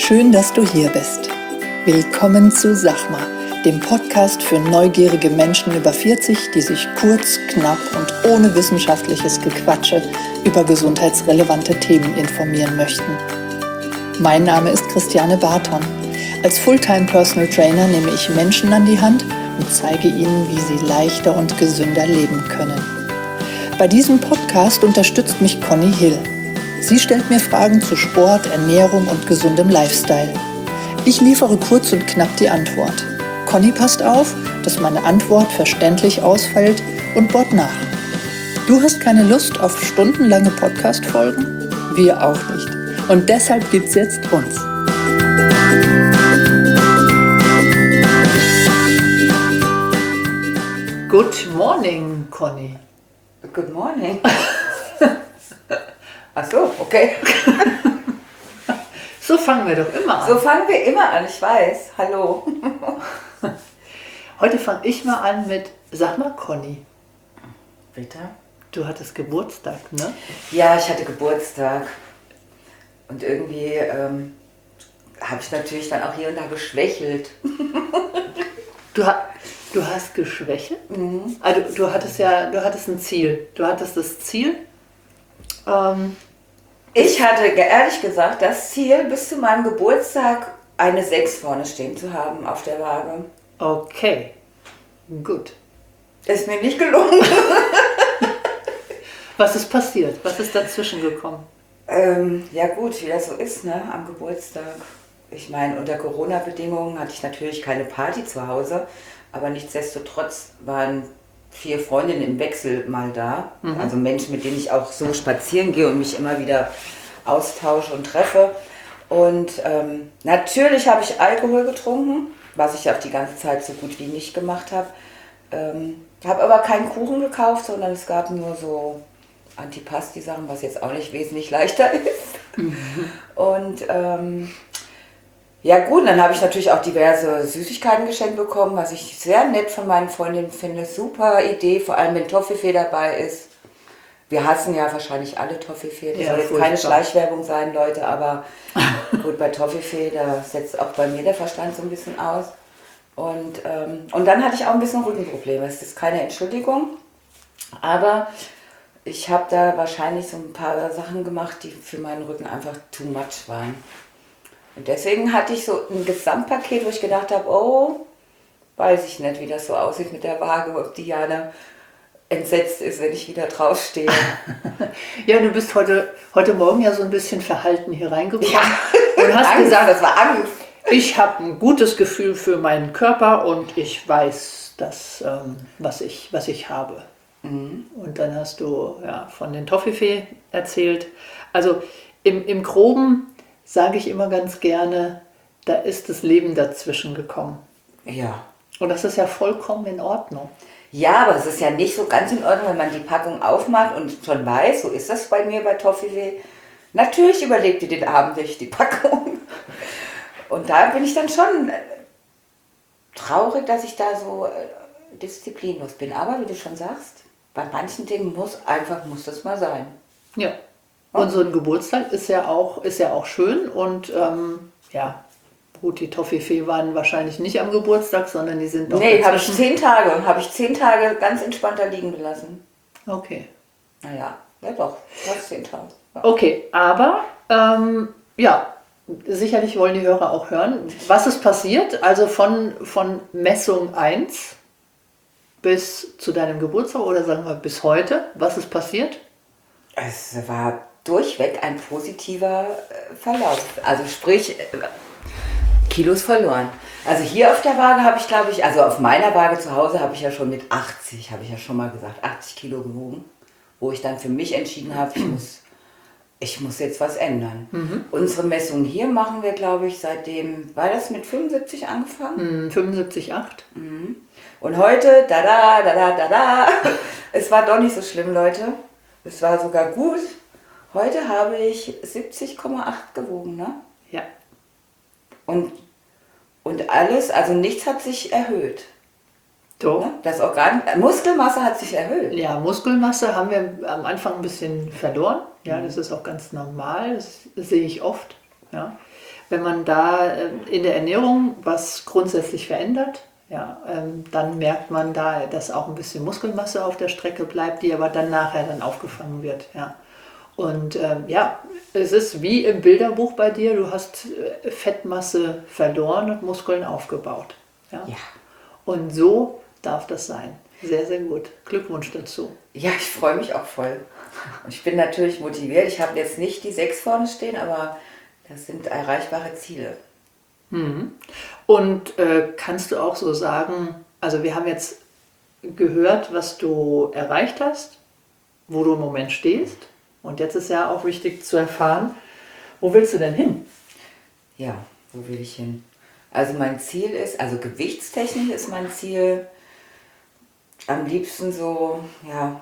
Schön, dass du hier bist. Willkommen zu Sachma, dem Podcast für neugierige Menschen über 40, die sich kurz, knapp und ohne wissenschaftliches Gequatsche über gesundheitsrelevante Themen informieren möchten. Mein Name ist Christiane Barton. Als Fulltime Personal Trainer nehme ich Menschen an die Hand und zeige ihnen, wie sie leichter und gesünder leben können. Bei diesem Podcast unterstützt mich Conny Hill. Sie stellt mir Fragen zu Sport, Ernährung und gesundem Lifestyle. Ich liefere kurz und knapp die Antwort. Conny passt auf, dass meine Antwort verständlich ausfällt und bohrt nach. Du hast keine Lust auf stundenlange Podcast-Folgen? Wir auch nicht. Und deshalb gibt's jetzt uns. Good morning, Conny. Good morning. Ach so, okay. So fangen wir doch immer an. So fangen wir immer an, ich weiß. Hallo. Heute fange ich mal an mit, sag mal Conny, Bitte? du hattest Geburtstag, ne? Ja, ich hatte Geburtstag. Und irgendwie habe ich natürlich dann auch hier und da geschwächelt. Du hast geschwächelt? Mhm. Also du hattest ein Ziel. Du hattest das Ziel. Ich hatte ehrlich gesagt das Ziel, bis zu meinem Geburtstag eine 6 vorne stehen zu haben auf der Waage. Okay, gut. Ist mir nicht gelungen. Was ist passiert? Was ist dazwischen gekommen? Ja gut, wie das so ist, ne, am Geburtstag. Ich meine, unter Corona-Bedingungen hatte ich natürlich keine Party zu Hause, aber nichtsdestotrotz waren 4 Freundinnen im Wechsel mal da. Mhm. Also Menschen, mit denen ich auch so spazieren gehe und mich immer wieder austausche und treffe. Und natürlich habe ich Alkohol getrunken, was ich auch die ganze Zeit so gut wie nicht gemacht habe. Habe aber keinen Kuchen gekauft, sondern es gab nur so Antipasti-Sachen, was jetzt auch nicht wesentlich leichter ist. Mhm. Und ja gut, dann habe ich natürlich auch diverse Süßigkeiten geschenkt bekommen, was ich sehr nett von meinen Freundinnen finde. Super Idee, vor allem wenn Toffifee dabei ist. Wir hassen ja wahrscheinlich alle Toffifee. Das soll jetzt keine Schleichwerbung sein, Leute, aber gut, bei Toffifee, da setzt auch bei mir der Verstand so ein bisschen aus. Und dann hatte ich auch ein bisschen Rückenprobleme. Es ist keine Entschuldigung, aber ich habe da wahrscheinlich so ein paar Sachen gemacht, die für meinen Rücken einfach too much waren. Und deswegen hatte ich so ein Gesamtpaket, wo ich gedacht habe, oh, weiß ich nicht, wie das so aussieht mit der Waage, ob Diane entsetzt ist, wenn ich wieder draufstehe. Ja, du bist heute Morgen ja so ein bisschen verhalten hier reingekommen. Ja. Und hast Angst, gesagt, das war Angst. Ich habe ein gutes Gefühl für meinen Körper und ich weiß das, was ich habe. Mhm. Und dann hast du ja von den Toffifee erzählt. Also im Groben sage ich immer ganz gerne, da ist das Leben dazwischen gekommen. Ja. Und das ist ja vollkommen in Ordnung. Ja, aber es ist ja nicht so ganz in Ordnung, wenn man die Packung aufmacht und schon weiß, so ist das bei mir bei Toffifee. Natürlich überlebt ihr den Abend nicht, die Packung. Und da bin ich dann schon traurig, dass ich da so disziplinlos bin. Aber wie du schon sagst, bei manchen Dingen muss das mal sein. Ja. Und so ein Geburtstag ist ja auch schön und ja, gut, die Toffifee waren wahrscheinlich nicht am Geburtstag, sondern die sind noch habe ich 10 Tage ganz entspannt da liegen gelassen. Okay. Naja, ja doch, fast 10 Tage. Ja. Okay, aber ja, sicherlich wollen die Hörer auch hören, was ist passiert, also von Messung 1 bis zu deinem Geburtstag oder sagen wir bis heute, was ist passiert? Es war durchweg ein positiver Verlauf. Also sprich, Kilos verloren. Also hier auf der Waage habe ich, glaube ich, also auf meiner Waage zu Hause habe ich ja schon mit 80, habe ich ja schon mal gesagt, 80 Kilo gewogen, wo ich dann für mich entschieden habe, ich muss jetzt was ändern. Mhm. Unsere Messung hier machen wir, glaube ich, seitdem, war das mit 75 angefangen? 75,8. Mhm. Und heute, da. Es war doch nicht so schlimm, Leute. Es war sogar gut. Heute habe ich 70,8 gewogen, ne? Ja. Und alles, also nichts hat sich erhöht. Doch. Ne? Das Organ, Muskelmasse hat sich erhöht. Ja, Muskelmasse haben wir am Anfang ein bisschen verloren. Ja, das ist auch ganz normal. Das sehe ich oft. Ja. wenn man da in der Ernährung was grundsätzlich verändert, ja, dann merkt man da, dass auch ein bisschen Muskelmasse auf der Strecke bleibt, die aber dann nachher dann aufgefangen wird. Ja. Und ja, es ist wie im Bilderbuch bei dir, du hast Fettmasse verloren und Muskeln aufgebaut. Ja. Ja. Und so darf das sein. Sehr, sehr gut. Glückwunsch dazu. Ja, ich freue mich auch voll. Und ich bin natürlich motiviert. Ich habe jetzt nicht die 6 vorne stehen, aber das sind erreichbare Ziele. Und kannst du auch so sagen, also wir haben jetzt gehört, was du erreicht hast, wo du im Moment stehst. Und jetzt ist ja auch wichtig zu erfahren, wo willst du denn hin? Ja, wo will ich hin? Also mein Ziel ist, also gewichtstechnisch ist mein Ziel am liebsten so, ja,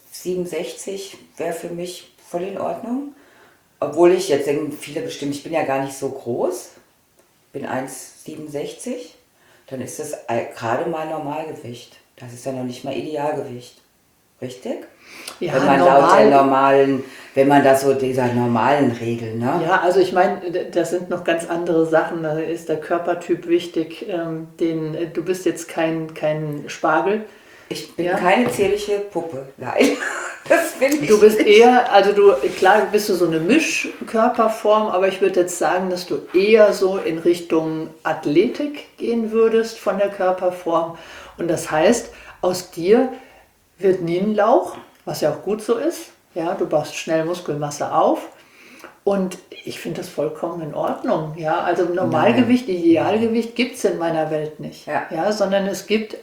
67 wäre für mich voll in Ordnung. Obwohl ich jetzt denken viele bestimmt, ich bin ja gar nicht so groß, bin 1,67, dann ist das gerade mal Normalgewicht. Das ist ja noch nicht mal Idealgewicht. Richtig? Ja, wenn man laut der normalen, wenn man das so dieser normalen Regel, ne? Ja, also ich meine, das sind noch ganz andere Sachen. Da ist der Körpertyp wichtig. Du bist jetzt kein Spargel. Ich bin keine zierliche Puppe, nein. Das bin ich. Du bist eher, klar bist du so eine Mischkörperform, aber ich würde jetzt sagen, dass du eher so in Richtung Athletik gehen würdest von der Körperform. Und das heißt, aus dir wird nie ein Lauch, was ja auch gut so ist. Ja, du baust schnell Muskelmasse auf. Und ich finde das vollkommen in Ordnung. Ja, also Normalgewicht, Idealgewicht gibt es in meiner Welt nicht. Ja, sondern es gibt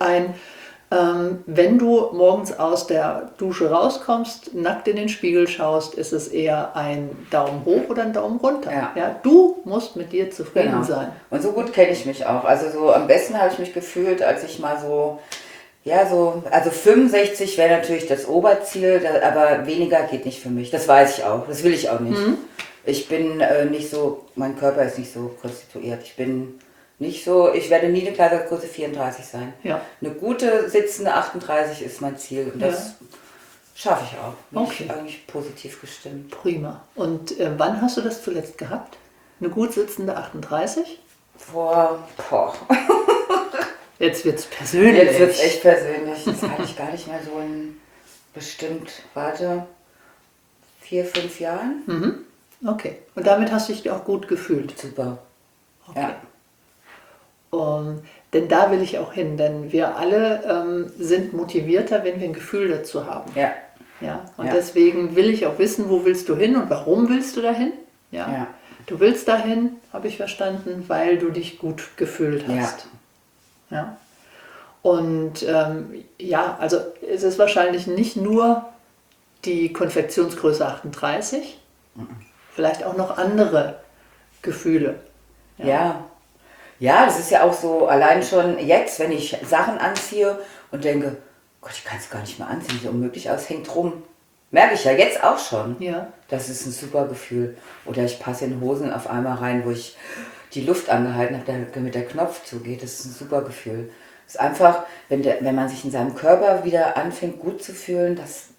wenn du morgens aus der Dusche rauskommst, nackt in den Spiegel schaust, ist es eher ein Daumen hoch oder ein Daumen runter. Ja, du musst mit dir zufrieden sein. Und so gut kenne ich mich auch. Also so am besten habe ich mich gefühlt, als ich mal so, also 65 wäre natürlich das Oberziel, aber weniger geht nicht für mich. Das weiß ich auch, das will ich auch nicht. Ich bin nicht so, mein Körper ist nicht so konstituiert. Ich bin nicht so, ich werde nie eine Kleidergröße 34 sein. Ja. Eine gute sitzende 38 ist mein Ziel und das schaffe ich auch. Bin ich eigentlich positiv gestimmt. Prima. Und wann hast du das zuletzt gehabt? Eine gut sitzende 38? Jetzt wird es persönlich. Jetzt wird es echt persönlich. Das kann ich gar nicht mehr so in bestimmt, 4, 5 Jahren. Okay. Und damit hast du dich auch gut gefühlt? Super. Okay. Ja. Denn da will ich auch hin, denn wir alle sind motivierter, wenn wir ein Gefühl dazu haben. Ja. Ja. Und deswegen will ich auch wissen, wo willst du hin und warum willst du dahin? Ja. Du willst dahin, habe ich verstanden, weil du dich gut gefühlt hast. Ja. Und also es ist wahrscheinlich nicht nur die Konfektionsgröße 38, vielleicht auch noch andere Gefühle. Ja, das ist ja auch so, allein schon jetzt, wenn ich Sachen anziehe und denke, Gott, ich kann es gar nicht mehr anziehen, sieht unmöglich aus, hängt rum. Merke ich ja jetzt auch schon. Ja. Das ist ein super Gefühl. Oder ich passe in Hosen auf einmal rein, wo ich die Luft angehalten habe, damit der Knopf zugeht. Das ist ein super Gefühl. Es ist einfach, wenn man sich in seinem Körper wieder anfängt gut zu fühlen,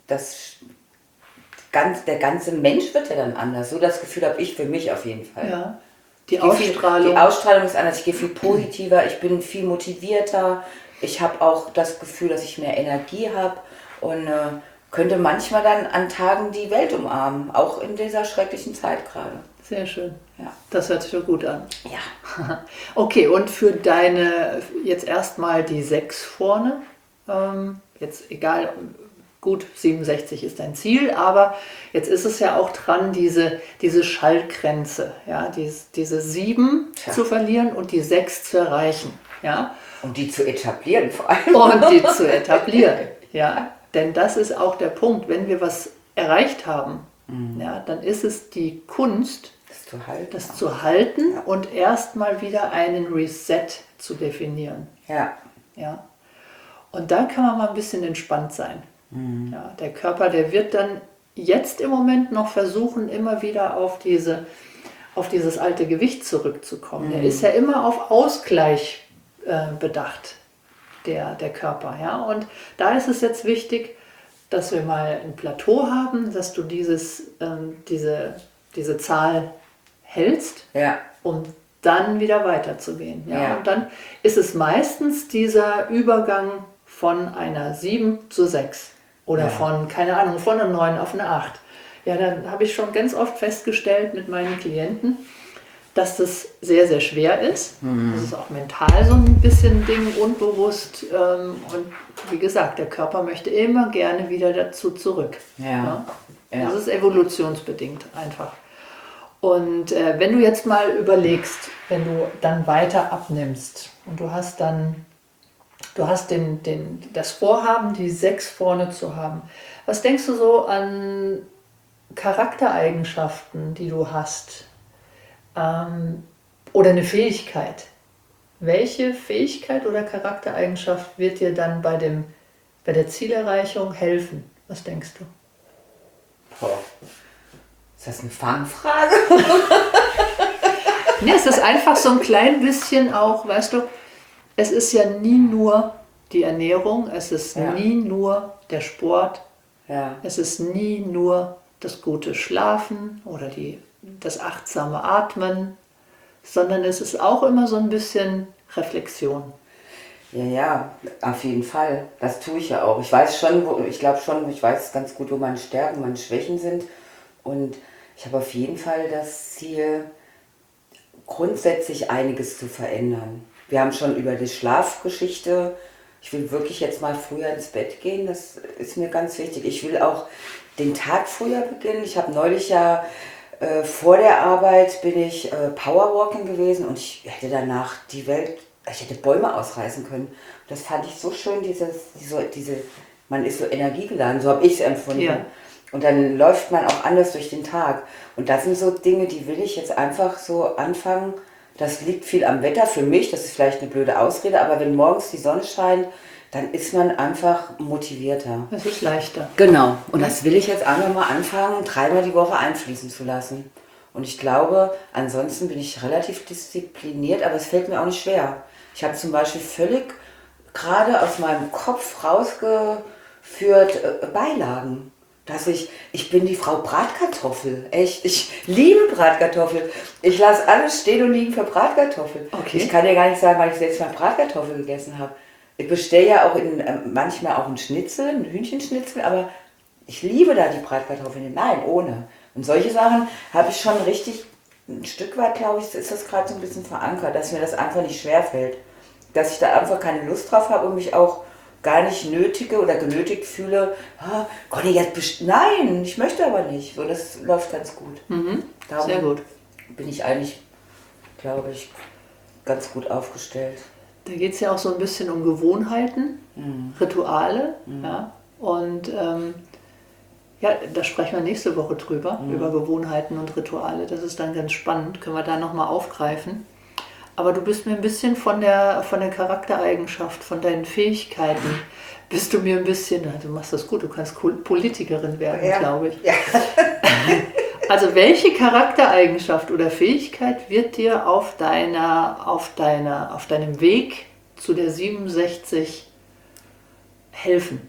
der ganze Mensch wird ja dann anders. So das Gefühl habe ich für mich auf jeden Fall. Ja. Die Ausstrahlung ist anders. Ich gehe viel positiver, ich bin viel motivierter. Ich habe auch das Gefühl, dass ich mehr Energie habe und könnte manchmal dann an Tagen die Welt umarmen. Auch in dieser schrecklichen Zeit gerade. Sehr schön. Ja. Das hört sich doch gut an. Ja. Okay, und für deine, jetzt erstmal die 6 vorne. Jetzt egal, gut, 67 ist dein Ziel, aber jetzt ist es ja auch dran, diese Schallgrenze, ja, diese 7 zu verlieren und die 6 zu erreichen. Ja. Und die zu etablieren vor allem. Und die zu etablieren, ja. Denn das ist auch der Punkt, wenn wir was erreicht haben, ja, dann ist es die Kunst, das zu halten und erstmal wieder einen Reset zu definieren. Ja. Ja. Und dann kann man mal ein bisschen entspannt sein. Ja, der Körper, der wird dann jetzt im Moment noch versuchen, immer wieder auf dieses alte Gewicht zurückzukommen. Der ist ja immer auf Ausgleich bedacht, der Körper. Ja? Und da ist es jetzt wichtig, dass wir mal ein Plateau haben, dass du diese Zahl hältst. Ja. um dann wieder weiterzugehen. Ja? Ja. Und dann ist es meistens dieser Übergang von einer 7 zu 6 oder von, keine Ahnung, von einer 9 auf eine 8. Ja, dann habe ich schon ganz oft festgestellt mit meinen Klienten, dass das sehr, sehr schwer ist. Das ist auch mental so ein bisschen Ding, unbewusst. Und wie gesagt, der Körper möchte immer gerne wieder dazu zurück. Ja. Das ist evolutionsbedingt einfach. Und wenn du jetzt mal überlegst, wenn du dann weiter abnimmst und du hast das Vorhaben, die 6 vorne zu haben, was denkst du so an Charaktereigenschaften, die du hast? Oder eine Fähigkeit. Welche Fähigkeit oder Charaktereigenschaft wird dir dann bei der Zielerreichung helfen? Was denkst du? Boah. Ist das eine Fangfrage? Nee, es ist einfach so ein klein bisschen auch, weißt du, es ist ja nie nur die Ernährung, es ist nie nur der Sport, es ist nie nur das gute Schlafen oder das achtsame Atmen, sondern es ist auch immer so ein bisschen Reflexion. Ja, auf jeden Fall. Das tue ich ja auch. Ich weiß ganz gut, wo meine Stärken, meine Schwächen sind. Und ich habe auf jeden Fall das Ziel, grundsätzlich einiges zu verändern. Wir haben schon über die Schlafgeschichte, ich will wirklich jetzt mal früher ins Bett gehen, das ist mir ganz wichtig. Ich will auch den Tag früher beginnen. Ich habe neulich vor der Arbeit bin ich Powerwalking gewesen und ich hätte danach ich hätte Bäume ausreißen können. Das fand ich so schön, man ist so energiegeladen, so habe ich es empfunden. Ja. Und dann läuft man auch anders durch den Tag. Und das sind so Dinge, die will ich jetzt einfach so anfangen. Das liegt viel am Wetter für mich, das ist vielleicht eine blöde Ausrede, aber wenn morgens die Sonne scheint, dann ist man einfach motivierter. Es ist leichter. Genau. Und das will ich jetzt einfach mal anfangen, 3-mal die Woche einfließen zu lassen. Und ich glaube, ansonsten bin ich relativ diszipliniert, aber es fällt mir auch nicht schwer. Ich habe zum Beispiel völlig gerade aus meinem Kopf rausgeführt Beilagen. Ich bin die Frau Bratkartoffel. Echt, ich liebe Bratkartoffel. Ich lasse alles stehen und liegen für Bratkartoffel. Okay. Ich kann dir gar nicht sagen, weil ich selbst mal Bratkartoffel gegessen habe. Ich bestelle ja auch manchmal auch einen Hühnchenschnitzel, aber ich liebe da die Bratkartoffeln. Nein, ohne. Und solche Sachen habe ich schon richtig, ein Stück weit, glaube ich, ist das gerade so ein bisschen verankert, dass mir das einfach nicht schwerfällt. Dass ich da einfach keine Lust drauf habe und mich auch gar nicht nötige oder genötigt fühle, Conny, nein, ich möchte aber nicht. So, das läuft ganz gut. Darum sehr gut. Bin ich eigentlich, glaube ich, ganz gut aufgestellt. Da geht es ja auch so ein bisschen um Gewohnheiten, Rituale. Ja? Und da sprechen wir nächste Woche drüber, über Gewohnheiten und Rituale. Das ist dann ganz spannend, können wir da nochmal aufgreifen. Aber du bist mir ein bisschen von der Charaktereigenschaft, von deinen Fähigkeiten, bist du mir ein bisschen, du machst das gut, du kannst Politikerin werden, glaube ich. Ja. Also welche Charaktereigenschaft oder Fähigkeit wird dir auf deinem Weg zu der 67 helfen?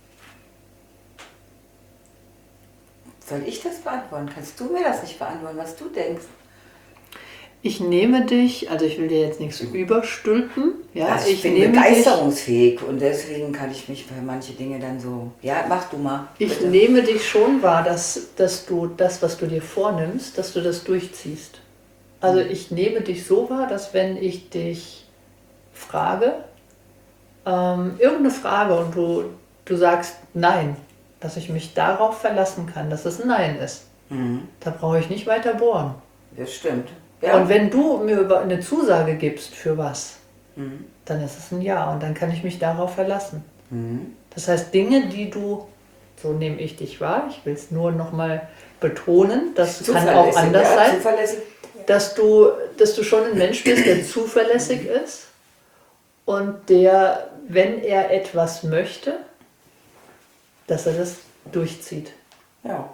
Soll ich das beantworten? Kannst du mir das nicht beantworten, was du denkst? Ich nehme dich, also ich will dir jetzt nichts überstülpen. Ja, also ich bin begeisterungsfähig und deswegen kann ich mich bei manchen Dingen dann so, ja, mach du mal. Bitte. Ich nehme dich schon wahr, dass du das, was du dir vornimmst, dass du das durchziehst. Also ich nehme dich so wahr, dass wenn ich dich frage, irgendeine Frage und du sagst Nein, dass ich mich darauf verlassen kann, dass es Nein ist. Da brauche ich nicht weiter bohren. Das stimmt. Ja. Und wenn du mir eine Zusage gibst für was, dann ist es ein Ja und dann kann ich mich darauf verlassen. Das heißt, Dinge, die du, so nehme ich dich wahr, ich will es nur nochmal betonen, das kann auch anders sein, dass du schon ein Mensch bist, der zuverlässig ist und der, wenn er etwas möchte, dass er das durchzieht. Ja.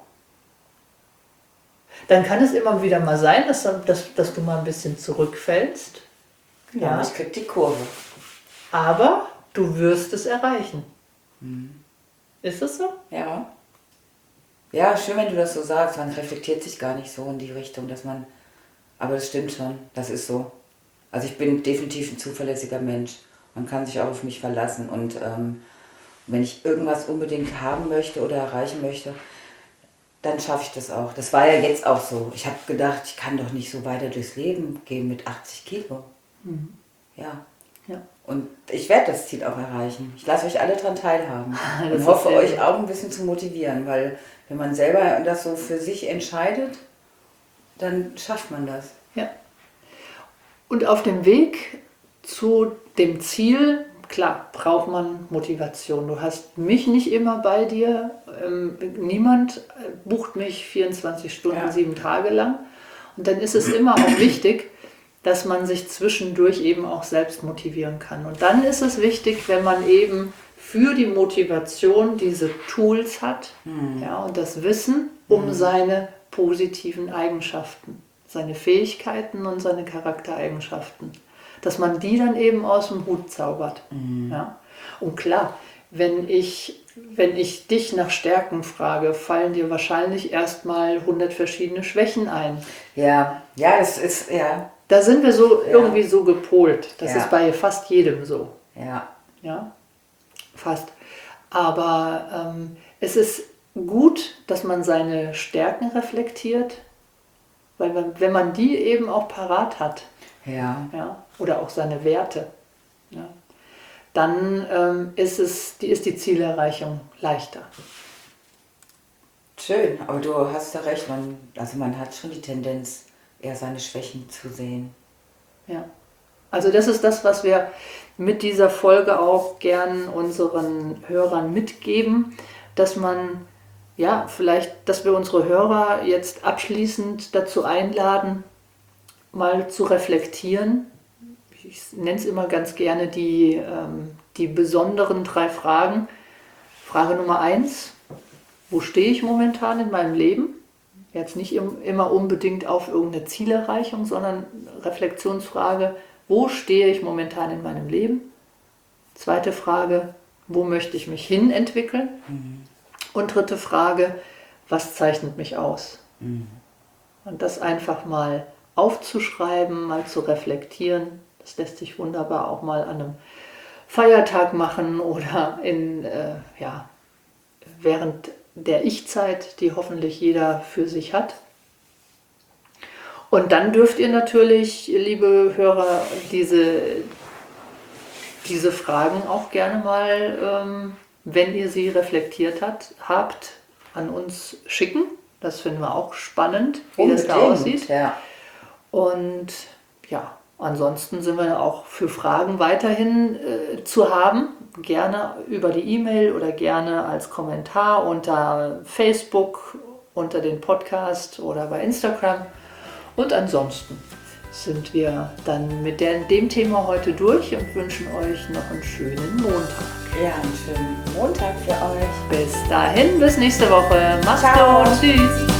Dann kann es immer wieder mal sein, dass du mal ein bisschen zurückfällst. Ja, ich krieg die Kurve. Aber du wirst es erreichen. Ist es so? Ja. Ja, schön, wenn du das so sagst. Man reflektiert sich gar nicht so in die Richtung, dass man Aber das stimmt schon, das ist so. Also ich bin definitiv ein zuverlässiger Mensch. Man kann sich auch auf mich verlassen. Und wenn ich irgendwas unbedingt haben möchte oder erreichen möchte, dann schaffe ich das auch. Das war ja jetzt auch so. Ich habe gedacht, ich kann doch nicht so weiter durchs Leben gehen mit 80 Kilo. Ja. Und ich werde das Ziel auch erreichen. Ich lasse euch alle daran teilhaben und hoffe, euch auch ein bisschen zu motivieren, weil wenn man selber das so für sich entscheidet, dann schafft man das. Ja. Und auf dem Weg zu dem Ziel, klar, braucht man Motivation. Du hast mich nicht immer bei dir. Niemand bucht mich 24 Stunden, 7 Tage lang. Und dann ist es immer auch wichtig, dass man sich zwischendurch eben auch selbst motivieren kann. Und dann ist es wichtig, wenn man eben für die Motivation diese Tools hat, und das Wissen um seine positiven Eigenschaften, seine Fähigkeiten und seine Charaktereigenschaften, dass man die dann eben aus dem Hut zaubert. Ja? Und klar, wenn ich dich nach Stärken frage, fallen dir wahrscheinlich erstmal 100 verschiedene Schwächen ein. Ja, das ist, Da sind wir so irgendwie so gepolt. Das ist bei fast jedem so. Ja, fast. Aber es ist gut, dass man seine Stärken reflektiert, weil wenn man die eben auch parat hat, oder auch seine Werte, dann ist die Zielerreichung leichter. Schön, aber du hast ja recht, man hat schon die Tendenz, eher seine Schwächen zu sehen. Ja, also das ist das, was wir mit dieser Folge auch gern unseren Hörern mitgeben, dass man, dass wir unsere Hörer jetzt abschließend dazu einladen, mal zu reflektieren. Ich nenne es immer ganz gerne die besonderen 3 Fragen. Frage Nummer 1, wo stehe ich momentan in meinem Leben? Jetzt nicht immer unbedingt auf irgendeine Zielerreichung, sondern Reflexionsfrage, wo stehe ich momentan in meinem Leben? Zweite Frage, wo möchte ich mich hin entwickeln? Und dritte Frage, was zeichnet mich aus? Und das einfach mal aufzuschreiben, mal zu reflektieren, das lässt sich wunderbar auch mal an einem Feiertag machen oder während der Ich-Zeit, die hoffentlich jeder für sich hat. Und dann dürft ihr natürlich, liebe Hörer, diese Fragen auch gerne mal, wenn ihr sie reflektiert habt, an uns schicken. Das finden wir auch spannend, wie das da aussieht. Ja. Und ansonsten sind wir auch für Fragen weiterhin zu haben. Gerne über die E-Mail oder gerne als Kommentar unter Facebook, unter den Podcast oder bei Instagram. Und ansonsten sind wir dann mit dem Thema heute durch und wünschen euch noch einen schönen Montag. Ja, einen schönen Montag für euch. Bis dahin, bis nächste Woche. Macht's Ciao. gut. Tschüss.